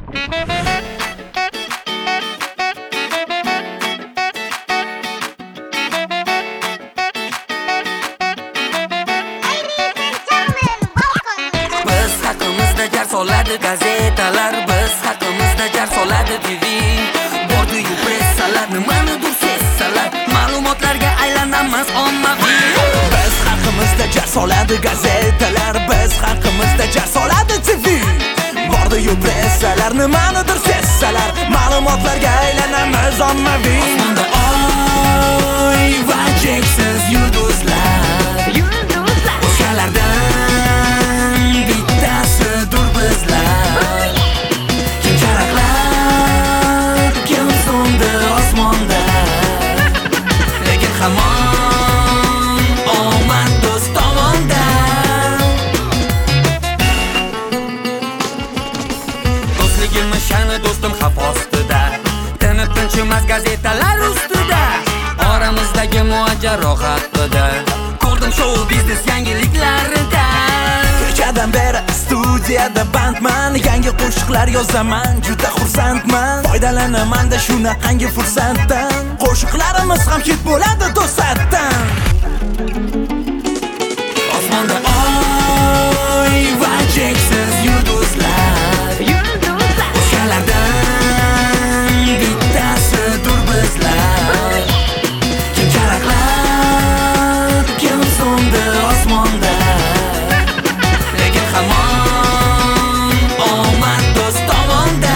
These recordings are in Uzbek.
Biz haqimizda jar soladi gazetalar, biz haqimizda jar soladi TV. Bordi-yu pressalar, nimanidir sessalar, ma'lumotlarga aylanamiz ommaviy. Biz haqimizda jar soladi gazetalar, biz haqimizda jar soladi TV. Bordi-yu pressalar, nimanidir sessalar, ma'lumotlarga aylanamiz ommaviy. Osmonda oy va cheksiz yulduzlar, o'shalardan bittasidir bizlar. Kim charaqlar, kim so'ndi osmonda, lekin hamon omad do'st tomonda. Do'stligimiz sha'ni do'stim xavf ostida, tinib tinchimas gazetalar ustida. Oramizdagi mojaro haqida ko'rdim show biznes yangiliklarida. Kechadan beri studiyada bandman, yangi qo'shiqlar yozaman, juda xursandman. Foydalanaman-da shunaqangi fursatdan, qo'shiqlarimiz ham hit bo'ladi to'satdan. Osmonda oy va cheksiz yulduzlar, o'shalardan bittasidir bizlar. Kim charaqlar, kim so'ndi osmonda, lekin hamon omad do'st tomonda.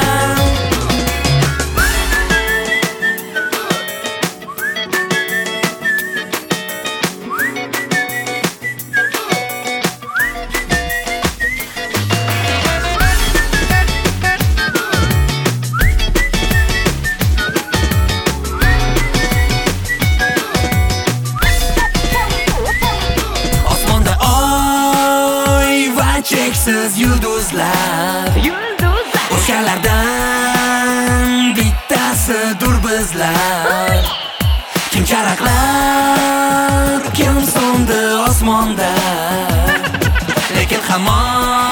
Osmonda oy va cheksiz yulduzlar, o'shalardan bittasidir bizlar. Kim charaqlar, kim so'ndi osmonda, lekin hamon